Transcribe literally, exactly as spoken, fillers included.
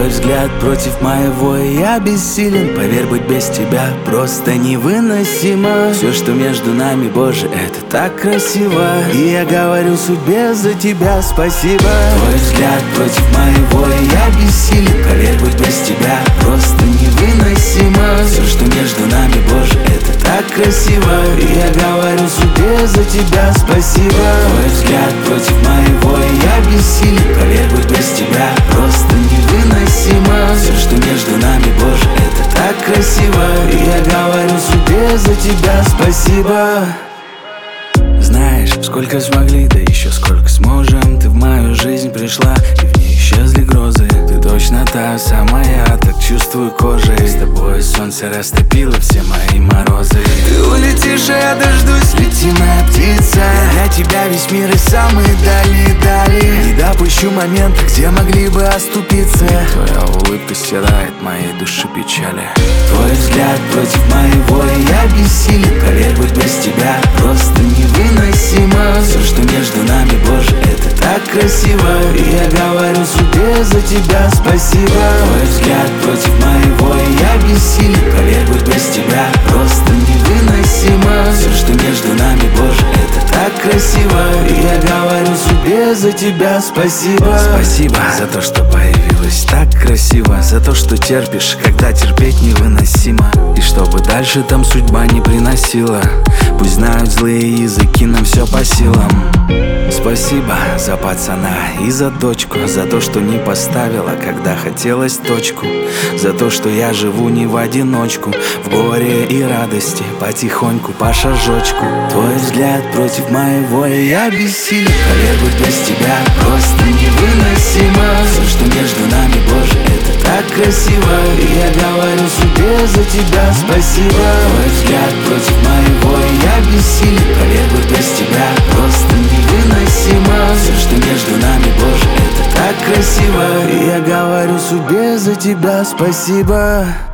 Твой взгляд против моего, и я бессилен. Поверь, быть без тебя просто невыносимо. Все, что между нами, Боже, это так красиво. И я говорю судьбе за тебя спасибо. Твой взгляд против моего, и я бессилен. Поверь, быть без тебя просто невыносимо. Все, что между нами, Боже, это так красиво. И я говорю судьбе за тебя спасибо. Твой взгляд против моего, и я бессилен. Поверь, быть без тебя просто невыносимо. Все, что между нами, Боже, это так красиво. И я говорю судьбе за тебя спасибо. Знаешь, сколько смогли, да еще сколько сможем. Ты в мою жизнь пришла, и в ней исчезли грозы. Ты точно та самая, так чувствую кожей. С тобой солнце растопило все мои морозы. Ты улетишь, а я дождусь, лети, моя птица. Я для тебя весь мир и самые дальние дали. Не допущу момента, где могли бы оступиться. Твоя улыбка стирает моей души печали. Твой взгляд против моего, и я бессилен. Поверь, быть без тебя просто невыносимо. Все, что между нами, Боже, это так красиво. И я говорю судьбе за тебя спасибо. Твой взгляд против моего, и я бессилен. Поверь, быть без тебя просто невыносимо. Все, что между нами, Боже, это так красиво. И я говорю судьбе за тебя спасибо. Спасибо за то, что появилась так красиво. За то, что терпишь, когда терпеть невыносимо. И чтобы дальше там судьба не приносила. Пусть знают злые языки, нам все по силам. Спасибо за пацана и за дочку. За то, что не поставила, когда хотелось точку. За то, что я живу не в одиночку. В горе и радости, потихоньку, по шажочку. Твой взгляд против моего, и я бессилен. Поверь, быть без тебя просто невыносимо. Все, что между нами, Боже, это так красиво. И я говорю судьбе за тебя спасибо. Твой взгляд против моего, и я бессилен. Поверь, быть без тебя просто невыносимо. Все, что между нами, Боже, это так красиво. И я говорю судьбе за тебя спасибо.